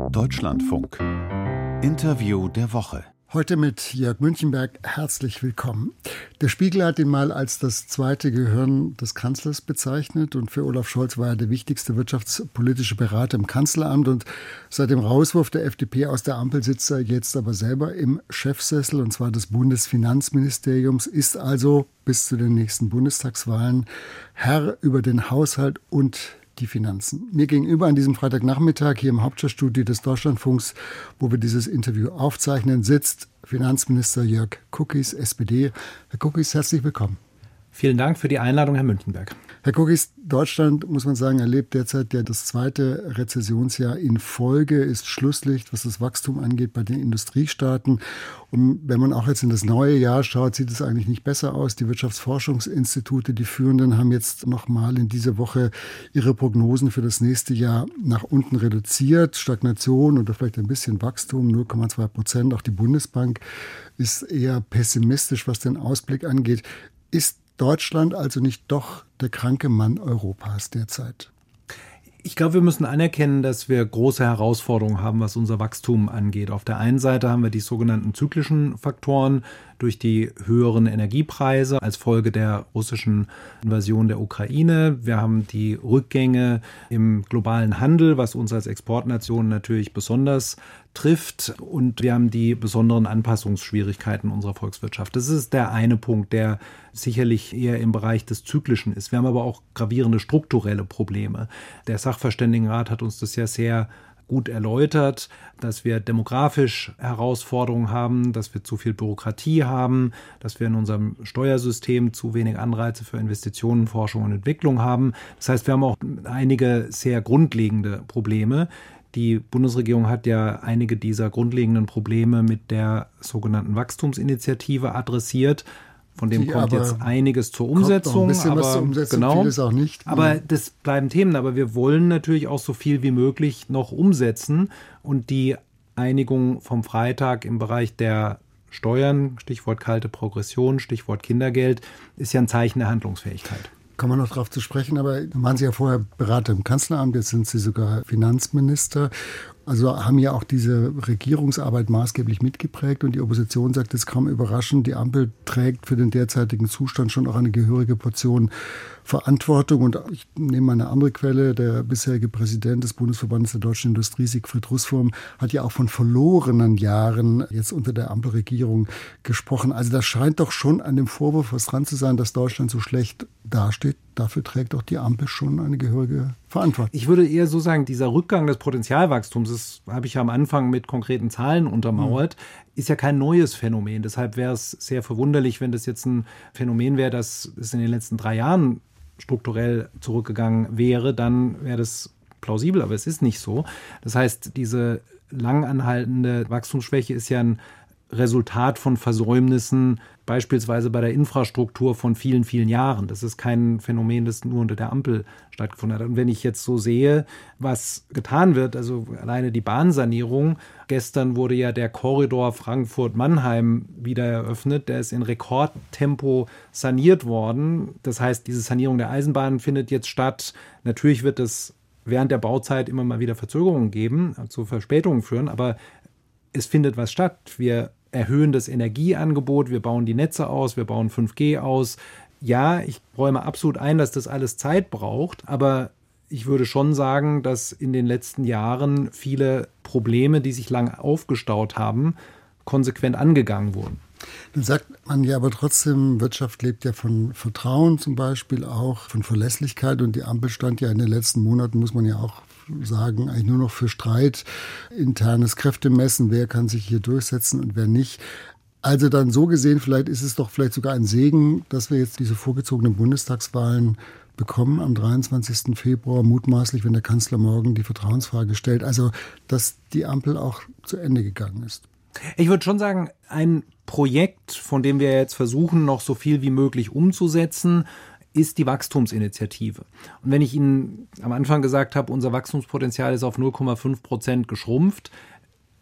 Deutschlandfunk. Interview der Woche. Heute mit Jörg Münchenberg. Herzlich willkommen. Der Spiegel hat ihn mal als das zweite Gehirn des Kanzlers bezeichnet. Und für Olaf Scholz war er der wichtigste wirtschaftspolitische Berater im Kanzleramt. Und seit dem Rauswurf der FDP aus der Ampel sitzt er jetzt aber selber im Chefsessel, und zwar des Bundesfinanzministeriums, ist also bis zu den nächsten Bundestagswahlen Herr über den Haushalt und die Finanzen. Mir gegenüber an diesem Freitagnachmittag hier im Hauptstadtstudio des Deutschlandfunks, wo wir dieses Interview aufzeichnen, sitzt Finanzminister Jörg Kukies, SPD. Herr Kukies, herzlich willkommen. Vielen Dank für die Einladung, Herr Münchenberg. Herr Kukies, Deutschland, muss man sagen, erlebt derzeit ja das zweite Rezessionsjahr in Folge, ist Schlusslicht, was das Wachstum angeht bei den Industriestaaten. Und wenn man auch jetzt in das neue Jahr schaut, sieht es eigentlich nicht besser aus. Die Wirtschaftsforschungsinstitute, die führenden, haben jetzt nochmal in dieser Woche ihre Prognosen für das nächste Jahr nach unten reduziert. Stagnation oder vielleicht ein bisschen Wachstum, 0,2%. Auch die Bundesbank ist eher pessimistisch, was den Ausblick angeht. Ist Deutschland also nicht doch der kranke Mann Europas derzeit? Ich glaube, wir müssen anerkennen, dass wir große Herausforderungen haben, was unser Wachstum angeht. Auf der einen Seite haben wir die sogenannten zyklischen Faktoren durch die höheren Energiepreise als Folge der russischen Invasion der Ukraine. Wir haben die Rückgänge im globalen Handel, was uns als Exportnation natürlich besonders trifft. Und wir haben die besonderen Anpassungsschwierigkeiten unserer Volkswirtschaft. Das ist der eine Punkt, der sicherlich eher im Bereich des Zyklischen ist. Wir haben aber auch gravierende strukturelle Probleme. Der Sachverständigenrat hat uns das ja sehr gut erläutert, dass wir demografisch Herausforderungen haben, dass wir zu viel Bürokratie haben, dass wir in unserem Steuersystem zu wenig Anreize für Investitionen, Forschung und Entwicklung haben. Das heißt, wir haben auch einige sehr grundlegende Probleme. Die Bundesregierung hat ja einige dieser grundlegenden Probleme mit der sogenannten Wachstumsinitiative adressiert. Von dem kommt jetzt einiges zur Umsetzung. Ein bisschen was zur Umsetzung, genau, vieles auch nicht. Aber das bleiben Themen. Aber wir wollen natürlich auch so viel wie möglich noch umsetzen. Und die Einigung vom Freitag im Bereich der Steuern, Stichwort kalte Progression, Stichwort Kindergeld, ist ja ein Zeichen der Handlungsfähigkeit. Kommen wir noch darauf zu sprechen, aber waren Sie ja vorher Berater im Kanzleramt, jetzt sind Sie sogar Finanzminister. Also haben ja auch diese Regierungsarbeit maßgeblich mitgeprägt, und die Opposition sagt es kaum überraschend, die Ampel trägt für den derzeitigen Zustand schon auch eine gehörige Portion Verantwortung. Und ich nehme mal eine andere Quelle, der bisherige Präsident des Bundesverbandes der deutschen Industrie, Siegfried Russwurm, hat ja auch von verlorenen Jahren jetzt unter der Ampelregierung gesprochen. Also da scheint doch schon an dem Vorwurf was dran zu sein, dass Deutschland so schlecht dasteht. Dafür trägt auch die Ampel schon eine gehörige Verantwortung. Ich würde eher so sagen, dieser Rückgang des Potenzialwachstums, das habe ich ja am Anfang mit konkreten Zahlen untermauert, ist ja kein neues Phänomen. Deshalb wäre es sehr verwunderlich, wenn das jetzt ein Phänomen wäre, das es in den letzten 3 Jahren strukturell zurückgegangen wäre, dann wäre das plausibel, aber es ist nicht so. Das heißt, diese lang anhaltende Wachstumsschwäche ist ja ein Resultat von Versäumnissen, beispielsweise bei der Infrastruktur von vielen, vielen Jahren. Das ist kein Phänomen, das nur unter der Ampel stattgefunden hat. Und wenn ich jetzt so sehe, was getan wird, also alleine die Bahnsanierung, gestern wurde ja der Korridor Frankfurt-Mannheim wieder eröffnet, der ist in Rekordtempo saniert worden. Das heißt, diese Sanierung der Eisenbahn findet jetzt statt. Natürlich wird es während der Bauzeit immer mal wieder Verzögerungen geben, zu Verspätungen führen, aber es findet was statt. Wir erhöhen das Energieangebot, wir bauen die Netze aus, wir bauen 5G aus. Ja, ich räume absolut ein, dass das alles Zeit braucht, aber ich würde schon sagen, dass in den letzten Jahren viele Probleme, die sich lang aufgestaut haben, konsequent angegangen wurden. Dann sagt man ja aber trotzdem, Wirtschaft lebt ja von Vertrauen zum Beispiel, auch von Verlässlichkeit, und die Ampel stand ja in den letzten Monaten, muss man ja auch sagen, eigentlich nur noch für Streit, internes Kräftemessen, wer kann sich hier durchsetzen und wer nicht. Also dann so gesehen, vielleicht ist es doch vielleicht sogar ein Segen, dass wir jetzt diese vorgezogenen Bundestagswahlen bekommen am 23. Februar, mutmaßlich, wenn der Kanzler morgen die Vertrauensfrage stellt. Also, dass die Ampel auch zu Ende gegangen ist. Ich würde schon sagen, ein Projekt, von dem wir jetzt versuchen, noch so viel wie möglich umzusetzen, ist die Wachstumsinitiative. Und wenn ich Ihnen am Anfang gesagt habe, unser Wachstumspotenzial ist auf 0,5% geschrumpft,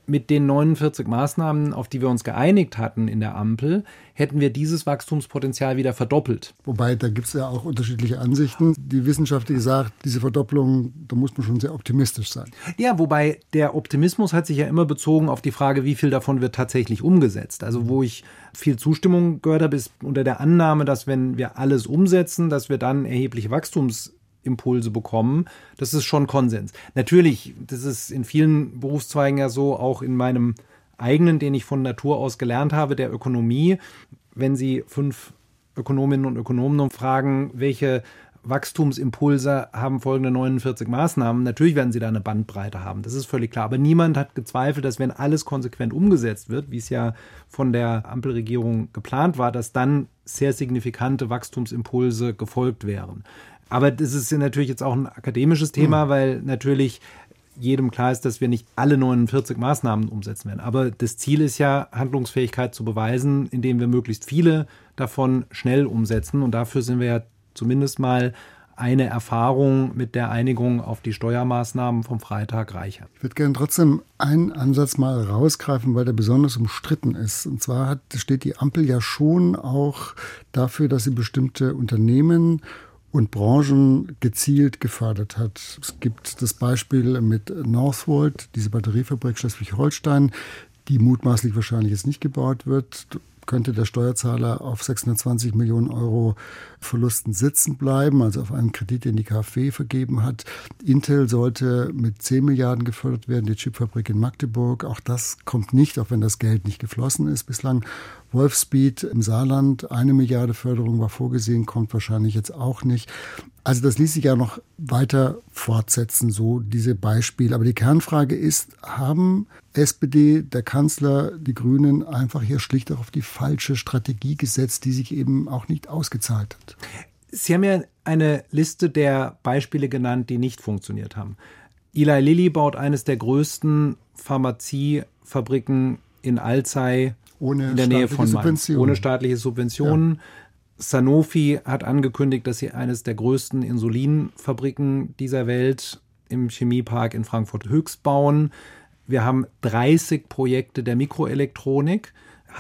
mit den 49 Maßnahmen, auf die wir uns geeinigt hatten in der Ampel, hätten wir dieses Wachstumspotenzial wieder verdoppelt. Wobei, da gibt es ja auch unterschiedliche Ansichten. Die Wissenschaft, die sagt, diese Verdopplung, da muss man schon sehr optimistisch sein. Ja, wobei der Optimismus hat sich ja immer bezogen auf die Frage, wie viel davon wird tatsächlich umgesetzt. Also wo ich viel Zustimmung gehört habe, ist unter der Annahme, dass wenn wir alles umsetzen, dass wir dann erhebliche Wachstumsimpulse bekommen. Das ist schon Konsens. Natürlich, das ist in vielen Berufszweigen ja so, auch in meinem eigenen, den ich von Natur aus gelernt habe, der Ökonomie. Wenn Sie 5 Ökonominnen und Ökonomen fragen, welche Wachstumsimpulse haben folgende 49 Maßnahmen, natürlich werden Sie da eine Bandbreite haben. Das ist völlig klar. Aber niemand hat gezweifelt, dass wenn alles konsequent umgesetzt wird, wie es ja von der Ampelregierung geplant war, dass dann sehr signifikante Wachstumsimpulse gefolgt wären. Aber das ist natürlich jetzt auch ein akademisches Thema, weil natürlich jedem klar ist, dass wir nicht alle 49 Maßnahmen umsetzen werden. Aber das Ziel ist ja, Handlungsfähigkeit zu beweisen, indem wir möglichst viele davon schnell umsetzen. Und dafür sind wir ja zumindest mal eine Erfahrung mit der Einigung auf die Steuermaßnahmen vom Freitag reicher. Ich würde gerne trotzdem einen Ansatz mal rausgreifen, weil der besonders umstritten ist. Und zwar steht die Ampel ja schon auch dafür, dass sie bestimmte Unternehmen und Branchen gezielt gefördert hat. Es gibt das Beispiel mit Northvolt, diese Batteriefabrik Schleswig-Holstein, die mutmaßlich wahrscheinlich jetzt nicht gebaut wird. Könnte der Steuerzahler auf 620 Millionen Euro Verlusten sitzen bleiben, also auf einen Kredit, den die KfW vergeben hat. Intel sollte mit 10 Milliarden gefördert werden, die Chipfabrik in Magdeburg. Auch das kommt nicht, auch wenn das Geld nicht geflossen ist bislang. Wolfspeed im Saarland, 1 Milliarde Förderung war vorgesehen, kommt wahrscheinlich jetzt auch nicht. Also das ließ sich ja noch weiter fortsetzen, so diese Beispiele. Aber die Kernfrage ist, haben SPD, der Kanzler, die Grünen einfach hier schlicht auch auf die falsche Strategie gesetzt, die sich eben auch nicht ausgezahlt hat? Sie haben ja eine Liste der Beispiele genannt, die nicht funktioniert haben. Eli Lilly baut eines der größten Pharmaziefabriken in Alzey in der Nähe von Mainz, ohne staatliche Subventionen. Ja. Sanofi hat angekündigt, dass sie eines der größten Insulinfabriken dieser Welt im Chemiepark in Frankfurt Höchst bauen. Wir haben 30 Projekte der Mikroelektronik,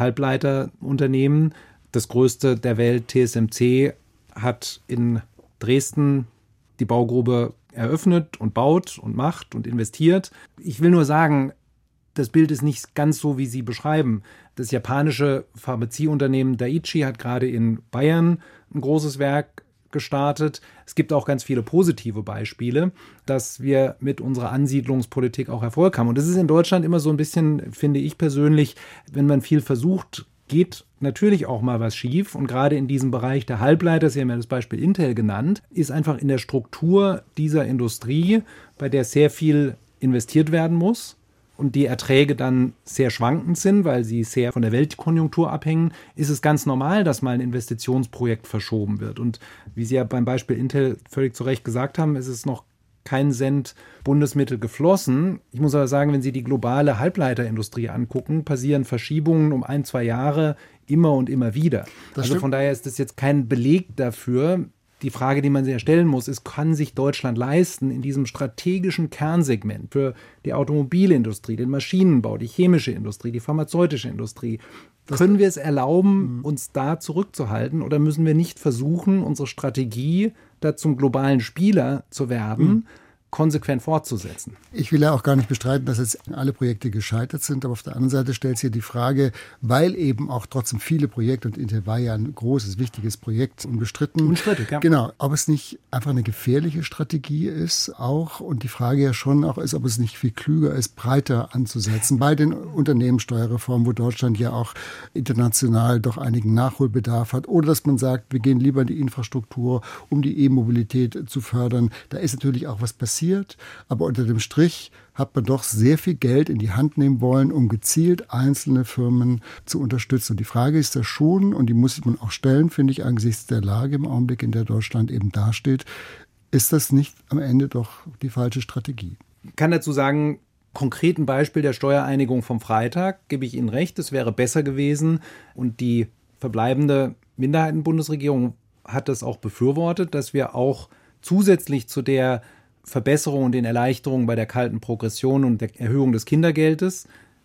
Halbleiterunternehmen. Das größte der Welt, TSMC, hat in Dresden die Baugrube eröffnet und baut und macht und investiert. Ich will nur sagen, das Bild ist nicht ganz so, wie Sie beschreiben. Das japanische Pharmazieunternehmen Daiichi hat gerade in Bayern ein großes Werk gestartet. Es gibt auch ganz viele positive Beispiele, dass wir mit unserer Ansiedlungspolitik auch Erfolg haben. Und das ist in Deutschland immer so ein bisschen, finde ich persönlich, wenn man viel versucht, geht natürlich auch mal was schief. Und gerade in diesem Bereich der Halbleiter, Sie haben ja das Beispiel Intel genannt, ist einfach in der Struktur dieser Industrie, bei der sehr viel investiert werden muss und die Erträge dann sehr schwankend sind, weil sie sehr von der Weltkonjunktur abhängen, ist es ganz normal, dass mal ein Investitionsprojekt verschoben wird. Und wie Sie ja beim Beispiel Intel völlig zu Recht gesagt haben, ist es noch kein Cent Bundesmittel geflossen. Ich muss aber sagen, wenn Sie die globale Halbleiterindustrie angucken, passieren Verschiebungen um 1-2 Jahre immer und immer wieder. Also von daher ist das jetzt kein Beleg dafür. Die Frage, die man sich ja stellen muss, ist, kann sich Deutschland leisten, in diesem strategischen Kernsegment für die Automobilindustrie, den Maschinenbau, die chemische Industrie, die pharmazeutische Industrie, können wir es erlauben, uns da zurückzuhalten, oder müssen wir nicht versuchen, unsere Strategie, da zum globalen Spieler zu werden, konsequent fortzusetzen? Ich will ja auch gar nicht bestreiten, dass jetzt alle Projekte gescheitert sind, aber auf der anderen Seite stellt sich hier die Frage, weil eben auch trotzdem viele Projekte, und Intel war ja ein großes, wichtiges Projekt, unbestritten. Unstrittig, ja. Genau, ob es nicht einfach eine gefährliche Strategie ist auch, und die Frage ja schon auch ist, ob es nicht viel klüger ist, breiter anzusetzen bei den Unternehmenssteuerreformen, wo Deutschland ja auch international doch einigen Nachholbedarf hat, oder dass man sagt, wir gehen lieber in die Infrastruktur, um die E-Mobilität zu fördern. Da ist natürlich auch was passiert, aber unter dem Strich hat man doch sehr viel Geld in die Hand nehmen wollen, um gezielt einzelne Firmen zu unterstützen. Und die Frage ist ja schon, und die muss man auch stellen, finde ich, angesichts der Lage im Augenblick, in der Deutschland eben dasteht, ist das nicht am Ende doch die falsche Strategie? Ich kann dazu sagen, konkreten Beispiel der Steuereinigung vom Freitag gebe ich Ihnen recht, es wäre besser gewesen, und die verbleibende Minderheitenbundesregierung hat das auch befürwortet, dass wir auch zusätzlich zu der Verbesserung und den Erleichterungen bei der kalten Progression und der Erhöhung des Kindergeldes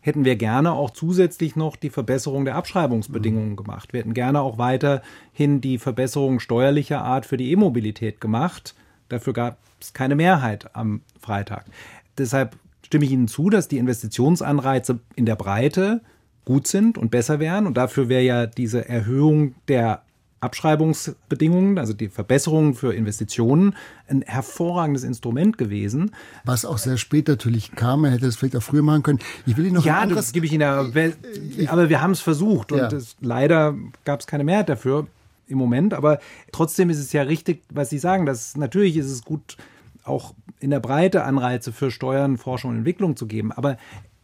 hätten wir gerne auch zusätzlich noch die Verbesserung der Abschreibungsbedingungen gemacht. Wir hätten gerne auch weiterhin die Verbesserung steuerlicher Art für die E-Mobilität gemacht. Dafür gab es keine Mehrheit am Freitag. Deshalb stimme ich Ihnen zu, dass die Investitionsanreize in der Breite gut sind und besser wären. Und dafür wäre ja diese Erhöhung der Abschreibungsbedingungen, also die Verbesserungen für Investitionen, ein hervorragendes Instrument gewesen. Was auch sehr spät natürlich kam, er hätte es vielleicht auch früher machen können. Ich will Ihnen noch das gebe ich Ihnen aber wir haben es versucht und leider gab es keine Mehrheit dafür im Moment. Aber trotzdem ist es ja richtig, was Sie sagen, dass natürlich ist es gut, auch in der Breite Anreize für Steuern, Forschung und Entwicklung zu geben. Aber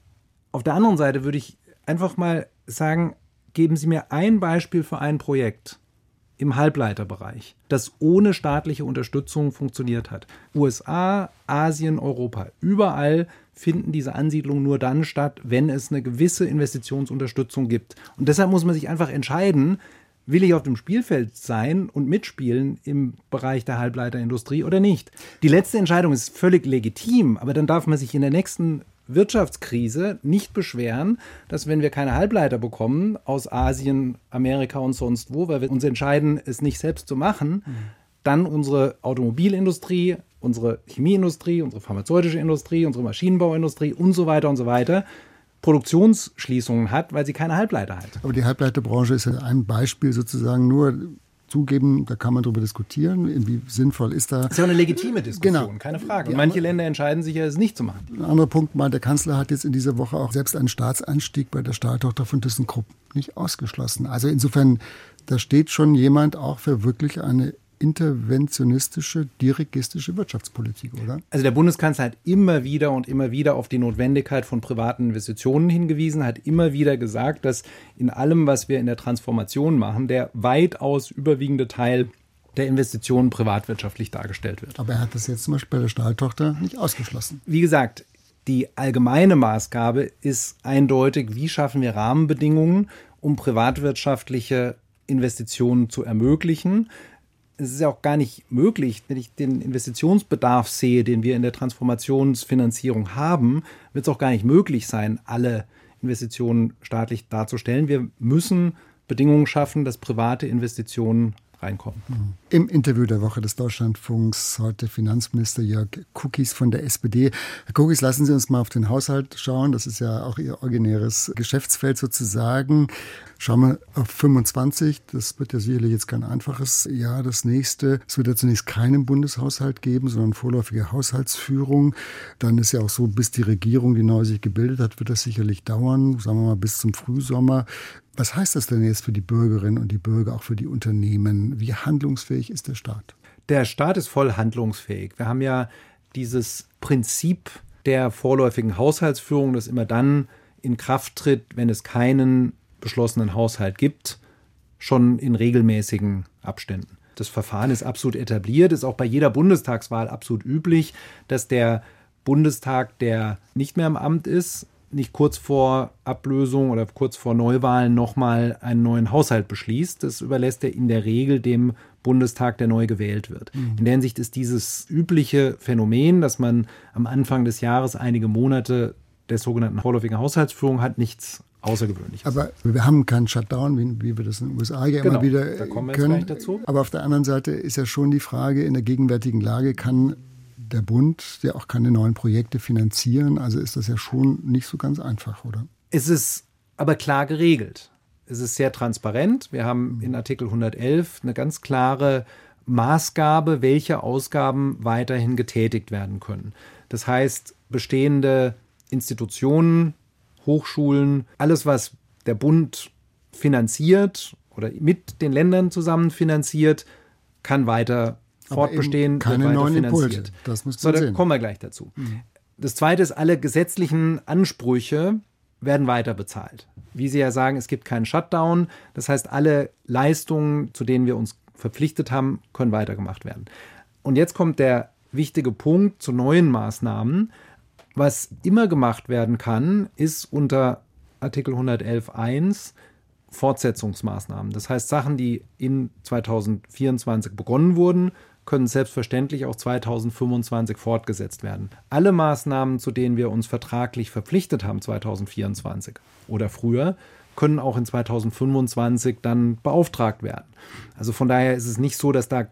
auf der anderen Seite würde ich einfach mal sagen, geben Sie mir ein Beispiel für ein Projekt im Halbleiterbereich, das ohne staatliche Unterstützung funktioniert hat. USA, Asien, Europa. Überall finden diese Ansiedlungen nur dann statt, wenn es eine gewisse Investitionsunterstützung gibt. Und deshalb muss man sich einfach entscheiden, will ich auf dem Spielfeld sein und mitspielen im Bereich der Halbleiterindustrie oder nicht? Die letzte Entscheidung ist völlig legitim, aber dann darf man sich in der nächsten Wirtschaftskrise nicht beschweren, dass wenn wir keine Halbleiter bekommen aus Asien, Amerika und sonst wo, weil wir uns entscheiden, es nicht selbst zu machen, dann unsere Automobilindustrie, unsere Chemieindustrie, unsere pharmazeutische Industrie, unsere Maschinenbauindustrie und so weiter Produktionsschließungen hat, weil sie keine Halbleiter hat. Aber die Halbleiterbranche ist ja ein Beispiel sozusagen nur. Zugeben, da kann man darüber diskutieren, wie sinnvoll ist da. Das ist ja eine legitime Diskussion, genau. Keine Frage. Und manche Länder entscheiden sich ja, es nicht zu machen. Ein anderer Punkt mal, der Kanzler hat jetzt in dieser Woche auch selbst einen Staatsanstieg bei der Stahltochter von ThyssenKrupp nicht ausgeschlossen. Also insofern, da steht schon jemand auch für wirklich eine interventionistische, dirigistische Wirtschaftspolitik, oder? Also der Bundeskanzler hat immer wieder auf die Notwendigkeit von privaten Investitionen hingewiesen, hat immer wieder gesagt, dass in allem, was wir in der Transformation machen, der weitaus überwiegende Teil der Investitionen privatwirtschaftlich dargestellt wird. Aber er hat das jetzt zum Beispiel bei der Stahltochter nicht ausgeschlossen. Wie gesagt, die allgemeine Maßgabe ist eindeutig, wie schaffen wir Rahmenbedingungen, um privatwirtschaftliche Investitionen zu ermöglichen. Es ist ja auch gar nicht möglich, wenn ich den Investitionsbedarf sehe, den wir in der Transformationsfinanzierung haben, wird es auch gar nicht möglich sein, alle Investitionen staatlich darzustellen. Wir müssen Bedingungen schaffen, dass private Investitionen reinkommen. Im Interview der Woche des Deutschlandfunks heute Finanzminister Jörg Kukies von der SPD. Herr Kukies, lassen Sie uns mal auf den Haushalt schauen. Das ist ja auch Ihr originäres Geschäftsfeld sozusagen. Schauen wir auf 25. Das wird ja sicherlich jetzt kein einfaches Jahr, das nächste. Es wird ja zunächst keinen Bundeshaushalt geben, sondern vorläufige Haushaltsführung. Dann ist ja auch so, bis die Regierung, die neu sich gebildet hat, wird das sicherlich dauern. Sagen wir mal bis zum Frühsommer. Was heißt das denn jetzt für die Bürgerinnen und die Bürger, auch für die Unternehmen? Wie handlungsfähig ist der Staat? Der Staat ist voll handlungsfähig. Wir haben ja dieses Prinzip der vorläufigen Haushaltsführung, das immer dann in Kraft tritt, wenn es keinen beschlossenen Haushalt gibt, schon in regelmäßigen Abständen. Das Verfahren ist absolut etabliert, ist auch bei jeder Bundestagswahl absolut üblich, dass der Bundestag, der nicht mehr im Amt ist, nicht kurz vor Ablösung oder kurz vor Neuwahlen nochmal einen neuen Haushalt beschließt. Das überlässt er in der Regel dem Bundestag, der neu gewählt wird. In der Hinsicht ist dieses übliche Phänomen, dass man am Anfang des Jahres einige Monate der sogenannten vorläufigen Haushaltsführung hat, nichts Außergewöhnliches. Aber wir haben keinen Shutdown, wie wir das in den USA ja immer wieder da kommen wir können. jetzt gleich dazu. Aber auf der anderen Seite ist ja schon die Frage, in der gegenwärtigen Lage kann der Bund ja auch keine neuen Projekte finanzieren. Also ist das ja schon nicht so ganz einfach, oder? Es ist aber klar geregelt. Es ist sehr transparent. Wir haben in Artikel 111 eine ganz klare Maßgabe, welche Ausgaben weiterhin getätigt werden können. Das heißt, bestehende Institutionen, Hochschulen, alles, was der Bund finanziert oder mit den Ländern zusammen finanziert, kann weiter fortbestehen, keine wird weiter neuen finanziert. Impulse. Das muss man da sehen. kommen wir gleich dazu. Das Zweite ist, alle gesetzlichen Ansprüche werden weiter bezahlt. Wie Sie ja sagen, es gibt keinen Shutdown. Das heißt, alle Leistungen, zu denen wir uns verpflichtet haben, können weitergemacht werden. Und jetzt kommt der wichtige Punkt zu neuen Maßnahmen. Was immer gemacht werden kann, ist unter Artikel 111.1 Fortsetzungsmaßnahmen. Das heißt, Sachen, die in 2024 begonnen wurden, können selbstverständlich auch 2025 fortgesetzt werden. Alle Maßnahmen, zu denen wir uns vertraglich verpflichtet haben, 2024 oder früher, können auch in 2025 dann beauftragt werden. Also von daher ist es nicht so, dass da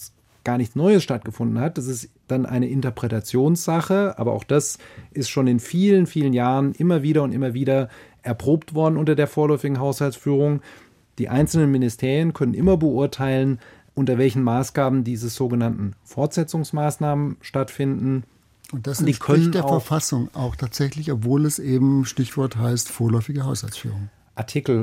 gar nichts Neues stattgefunden hat. Das ist dann eine Interpretationssache, aber auch das ist schon in vielen, vielen Jahren immer wieder erprobt worden unter der vorläufigen Haushaltsführung. Die einzelnen Ministerien können immer beurteilen, unter welchen Maßgaben diese sogenannten Fortsetzungsmaßnahmen stattfinden. Und das entspricht der Verfassung auch tatsächlich, obwohl es eben Stichwort heißt vorläufige Haushaltsführung. Artikel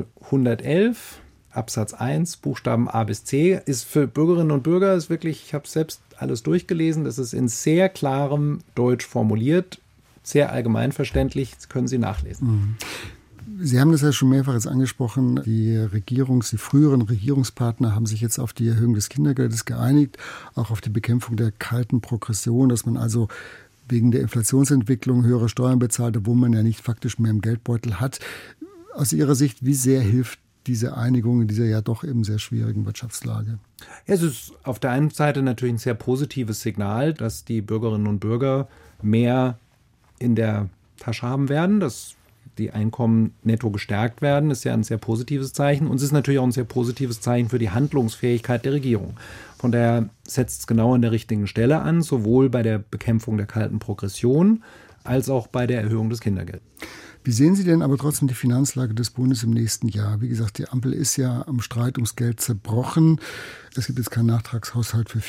111 Absatz 1, Buchstaben A bis C, ist für Bürgerinnen und Bürger, ist wirklich, ich habe selbst alles durchgelesen, das ist in sehr klarem Deutsch formuliert, sehr allgemeinverständlich, das können Sie nachlesen. Sie haben das ja schon mehrfach jetzt angesprochen, die früheren Regierungspartner haben sich jetzt auf die Erhöhung des Kindergeldes geeinigt, auch auf die Bekämpfung der kalten Progression, dass man also wegen der Inflationsentwicklung höhere Steuern bezahlt, obwohl man ja nicht faktisch mehr im Geldbeutel hat. Aus Ihrer Sicht, wie sehr hilft diese Einigung in dieser ja doch eben sehr schwierigen Wirtschaftslage? Es ist auf der einen Seite natürlich ein sehr positives Signal, dass die Bürgerinnen und Bürger mehr in der Tasche haben werden, dass die Einkommen netto gestärkt werden, ist ja ein sehr positives Zeichen. Und es ist natürlich auch ein sehr positives Zeichen für die Handlungsfähigkeit der Regierung. Von daher setzt es genau an der richtigen Stelle an, sowohl bei der Bekämpfung der kalten Progression als auch bei der Erhöhung des Kindergeldes. Wie sehen Sie denn aber trotzdem die Finanzlage des Bundes im nächsten Jahr? Wie gesagt, die Ampel ist ja am Streit ums Geld zerbrochen. Es gibt jetzt keinen Nachtragshaushalt für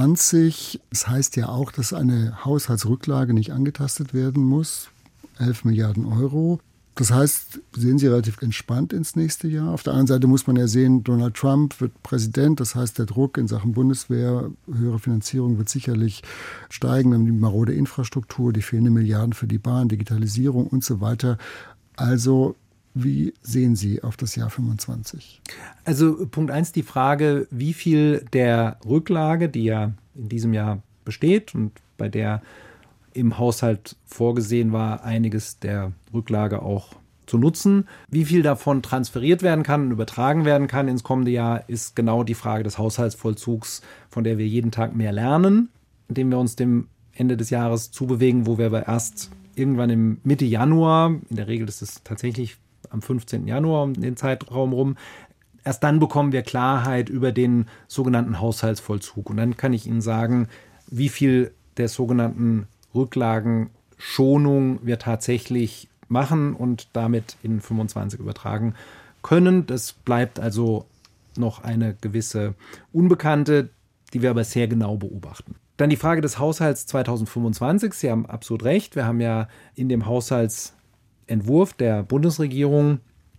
2024. Das heißt ja auch, dass eine Haushaltsrücklage nicht angetastet werden muss. 11 Milliarden Euro. Das heißt, sehen Sie relativ entspannt ins nächste Jahr. Auf der anderen Seite muss man ja sehen, Donald Trump wird Präsident. Das heißt, der Druck in Sachen Bundeswehr, höhere Finanzierung wird sicherlich steigen. Wir haben die marode Infrastruktur, die fehlenden Milliarden für die Bahn, Digitalisierung und so weiter. Also, wie sehen Sie auf das Jahr 25? Also Punkt 1, die Frage, wie viel der Rücklage, die ja in diesem Jahr besteht und bei der im Haushalt vorgesehen war, einiges der Rücklage auch zu nutzen. Wie viel davon transferiert werden kann und übertragen werden kann ins kommende Jahr, ist genau die Frage des Haushaltsvollzugs, von der wir jeden Tag mehr lernen, indem wir uns dem Ende des Jahres zubewegen, wo wir aber erst irgendwann im Mitte Januar, in der Regel ist es tatsächlich am 15. Januar um den Zeitraum rum, erst dann bekommen wir Klarheit über den sogenannten Haushaltsvollzug. Und dann kann ich Ihnen sagen, wie viel der sogenannten Rücklagenschonung wir tatsächlich machen und damit in 25 übertragen können. Das bleibt also noch eine gewisse Unbekannte, die wir aber sehr genau beobachten. Dann die Frage des Haushalts 2025. Sie haben absolut recht. Wir haben ja in dem Haushaltsentwurf der Bundesregierung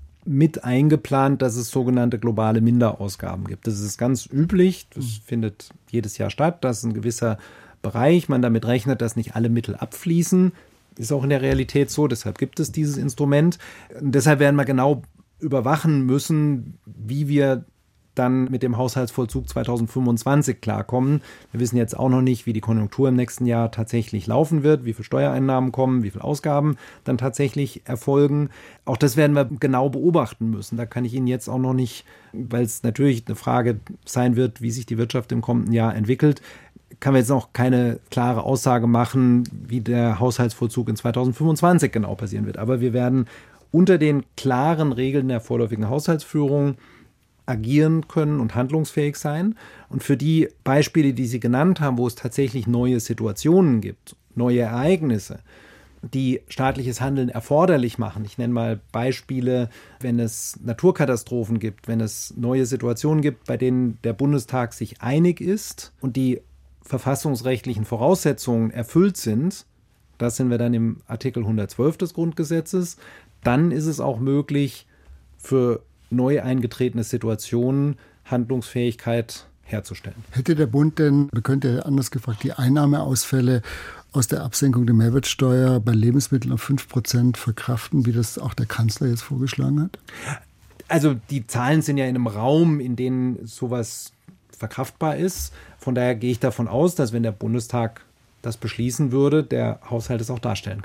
mit eingeplant, dass es sogenannte globale Minderausgaben gibt. Das ist ganz üblich. Das findet jedes Jahr statt. Das ist ein gewisser Bereich, man damit rechnet, dass nicht alle Mittel abfließen. Ist auch in der Realität so, deshalb gibt es dieses Instrument. Und deshalb werden wir genau überwachen müssen, wie wir dann mit dem Haushaltsvollzug 2025 klarkommen. Wir wissen jetzt auch noch nicht, wie die Konjunktur im nächsten Jahr tatsächlich laufen wird, wie viele Steuereinnahmen kommen, wie viele Ausgaben dann tatsächlich erfolgen. Auch das werden wir genau beobachten müssen. Da kann ich Ihnen jetzt auch noch nicht, weil es natürlich eine Frage sein wird, wie sich die Wirtschaft im kommenden Jahr entwickelt, kann man jetzt noch keine klare Aussage machen, wie der Haushaltsvollzug in 2025 genau passieren wird. Aber wir werden unter den klaren Regeln der vorläufigen Haushaltsführung agieren können und handlungsfähig sein. Und für die Beispiele, die Sie genannt haben, wo es tatsächlich neue Situationen gibt, neue Ereignisse, die staatliches Handeln erforderlich machen. Ich nenne mal Beispiele, wenn es Naturkatastrophen gibt, wenn es neue Situationen gibt, bei denen der Bundestag sich einig ist und die verfassungsrechtlichen Voraussetzungen erfüllt sind, das sind wir dann im Artikel 112 des Grundgesetzes, dann ist es auch möglich, für neu eingetretene Situationen Handlungsfähigkeit herzustellen. Hätte der Bund denn, oder könnte anders gefragt, die Einnahmeausfälle aus der Absenkung der Mehrwertsteuer bei Lebensmitteln auf 5% verkraften, wie das auch der Kanzler jetzt vorgeschlagen hat? Also die Zahlen sind ja in einem Raum, in dem sowas verkraftbar ist. Von daher gehe ich davon aus, dass wenn der Bundestag das beschließen würde, der Haushalt es auch darstellen kann.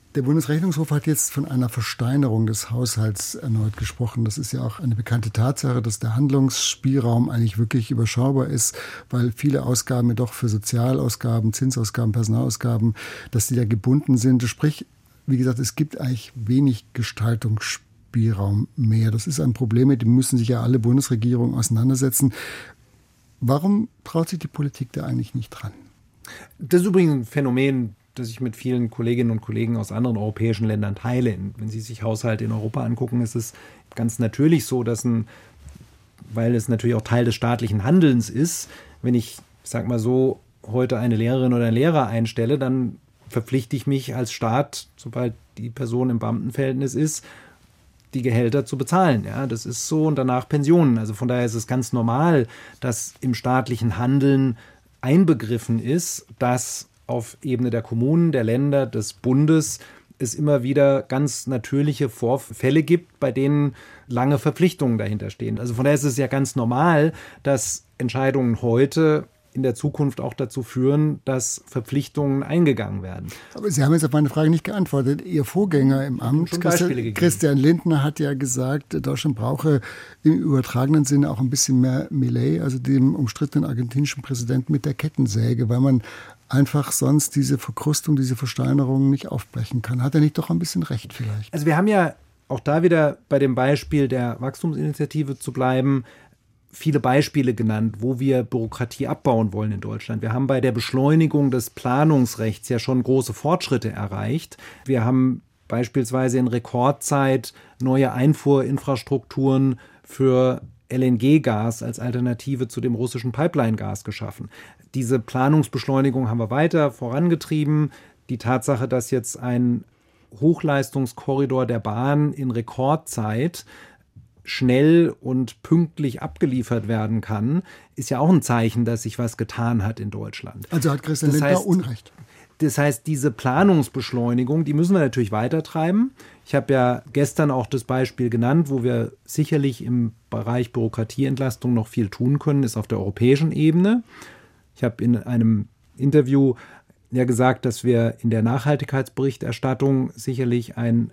Der Bundesrechnungshof hat jetzt von einer Versteinerung des Haushalts erneut gesprochen. Das ist ja auch eine bekannte Tatsache, dass der Handlungsspielraum eigentlich wirklich überschaubar ist, weil viele Ausgaben ja doch für Sozialausgaben, Zinsausgaben, Personalausgaben, dass die da gebunden sind. Sprich, wie gesagt, es gibt eigentlich wenig Gestaltungsspielraum mehr. Das ist ein Problem, mit dem müssen sich ja alle Bundesregierungen auseinandersetzen. Warum traut sich die Politik da eigentlich nicht dran? Das ist übrigens ein Phänomen, das ich mit vielen Kolleginnen und Kollegen aus anderen europäischen Ländern teile. Wenn Sie sich Haushalte in Europa angucken, ist es ganz natürlich so, weil es natürlich auch Teil des staatlichen Handelns ist, wenn ich sag mal so, heute eine Lehrerin oder einen Lehrer einstelle, dann verpflichte ich mich als Staat, sobald die Person im Beamtenverhältnis ist, die Gehälter zu bezahlen. Ja, das ist so, und danach Pensionen. Also von daher ist es ganz normal, dass im staatlichen Handeln einbegriffen ist, dass auf Ebene der Kommunen, der Länder, des Bundes es immer wieder ganz natürliche Vorfälle gibt, bei denen lange Verpflichtungen dahinter stehen. Also von daher ist es ja ganz normal, dass Entscheidungen heute in der Zukunft auch dazu führen, dass Verpflichtungen eingegangen werden. Aber Sie haben jetzt auf meine Frage nicht geantwortet. Ihr Vorgänger im Amt, Christian Lindner, hat ja gesagt, Deutschland brauche im übertragenen Sinne auch ein bisschen mehr Milei, also dem umstrittenen argentinischen Präsidenten mit der Kettensäge, weil man einfach sonst diese Verkrustung, diese Versteinerung nicht aufbrechen kann. Hat er nicht doch ein bisschen recht vielleicht? Also wir haben ja auch da wieder bei dem Beispiel der Wachstumsinitiative zu bleiben, viele Beispiele genannt, wo wir Bürokratie abbauen wollen in Deutschland. Wir haben bei der Beschleunigung des Planungsrechts ja schon große Fortschritte erreicht. Wir haben beispielsweise in Rekordzeit neue Einfuhrinfrastrukturen für LNG-Gas als Alternative zu dem russischen Pipeline-Gas geschaffen. Diese Planungsbeschleunigung haben wir weiter vorangetrieben. Die Tatsache, dass jetzt ein Hochleistungskorridor der Bahn in Rekordzeit schnell und pünktlich abgeliefert werden kann, ist ja auch ein Zeichen, dass sich was getan hat in Deutschland. Also hat Christian Lindner Unrecht. Das heißt, diese Planungsbeschleunigung, die müssen wir natürlich weitertreiben. Ich habe ja gestern auch das Beispiel genannt, wo wir sicherlich im Bereich Bürokratieentlastung noch viel tun können, ist auf der europäischen Ebene. Ich habe in einem Interview ja gesagt, dass wir in der Nachhaltigkeitsberichterstattung sicherlich einen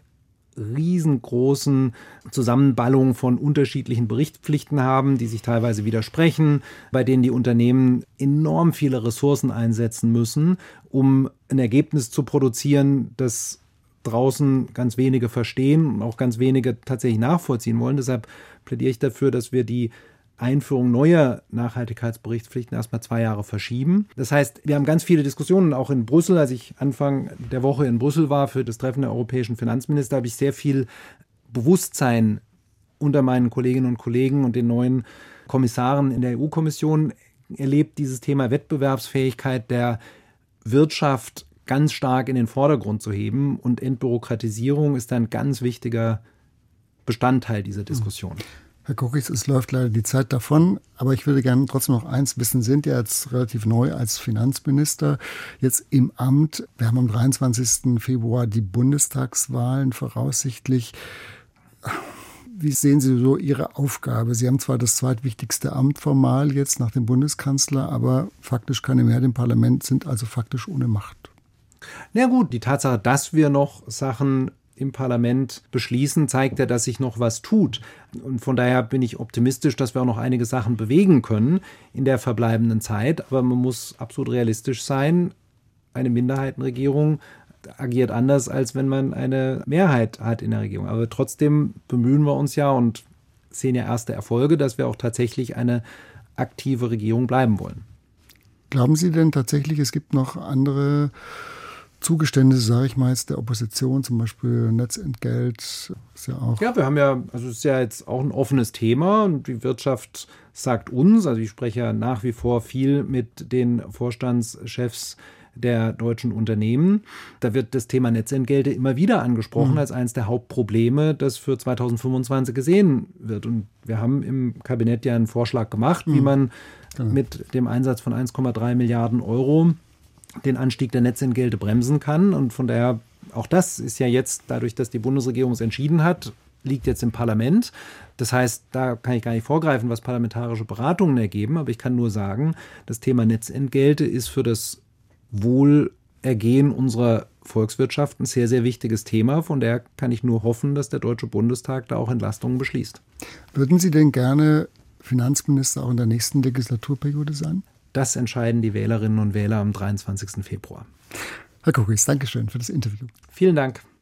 riesengroßen Zusammenballung von unterschiedlichen Berichtspflichten haben, die sich teilweise widersprechen, bei denen die Unternehmen enorm viele Ressourcen einsetzen müssen, um ein Ergebnis zu produzieren, das draußen ganz wenige verstehen und auch ganz wenige tatsächlich nachvollziehen wollen. Deshalb plädiere ich dafür, dass wir die Einführung neuer Nachhaltigkeitsberichtspflichten erstmal 2 Jahre verschieben. Das heißt, wir haben ganz viele Diskussionen, auch in Brüssel. Als ich Anfang der Woche in Brüssel war für das Treffen der europäischen Finanzminister, habe ich sehr viel Bewusstsein unter meinen Kolleginnen und Kollegen und den neuen Kommissaren in der EU-Kommission erlebt, dieses Thema Wettbewerbsfähigkeit der Wirtschaft ganz stark in den Vordergrund zu heben. Und Entbürokratisierung ist ein ganz wichtiger Bestandteil dieser Diskussion. Herr Kukies, es läuft leider die Zeit davon, aber ich würde gerne trotzdem noch eins wissen. Sind ja jetzt relativ neu als Finanzminister jetzt im Amt. Wir haben am 23. Februar die Bundestagswahlen voraussichtlich. Wie sehen Sie so Ihre Aufgabe? Sie haben zwar das zweitwichtigste Amt formal jetzt nach dem Bundeskanzler, aber faktisch keine Mehrheit im Parlament, sind also faktisch ohne Macht. Na gut, die Tatsache, dass wir noch Sachen im Parlament beschließen, zeigt ja, dass sich noch was tut. Und von daher bin ich optimistisch, dass wir auch noch einige Sachen bewegen können in der verbleibenden Zeit. Aber man muss absolut realistisch sein. Eine Minderheitenregierung agiert anders, als wenn man eine Mehrheit hat in der Regierung. Aber trotzdem bemühen wir uns ja und sehen ja erste Erfolge, dass wir auch tatsächlich eine aktive Regierung bleiben wollen. Glauben Sie denn tatsächlich, es gibt noch andere Zugeständnisse, sage ich mal jetzt, der Opposition, zum Beispiel Netzentgelt, ist ja auch... Ja, wir haben ja, also es ist ja jetzt auch ein offenes Thema und die Wirtschaft sagt uns, also ich spreche ja nach wie vor viel mit den Vorstandschefs der deutschen Unternehmen. Da wird das Thema Netzentgelte immer wieder angesprochen als eines der Hauptprobleme, das für 2025 gesehen wird. Und wir haben im Kabinett ja einen Vorschlag gemacht, wie man mit dem Einsatz von 1,3 Milliarden Euro den Anstieg der Netzentgelte bremsen kann. Und von daher, auch das ist ja jetzt, dadurch, dass die Bundesregierung es entschieden hat, liegt jetzt im Parlament. Das heißt, da kann ich gar nicht vorgreifen, was parlamentarische Beratungen ergeben, aber ich kann nur sagen, das Thema Netzentgelte ist für das Wohl Ergehen unserer Volkswirtschaft ein sehr, sehr wichtiges Thema. Von daher kann ich nur hoffen, dass der Deutsche Bundestag da auch Entlastungen beschließt. Würden Sie denn gerne Finanzminister auch in der nächsten Legislaturperiode sein? Das entscheiden die Wählerinnen und Wähler am 23. Februar. Herr Kukis, danke schön für das Interview. Vielen Dank.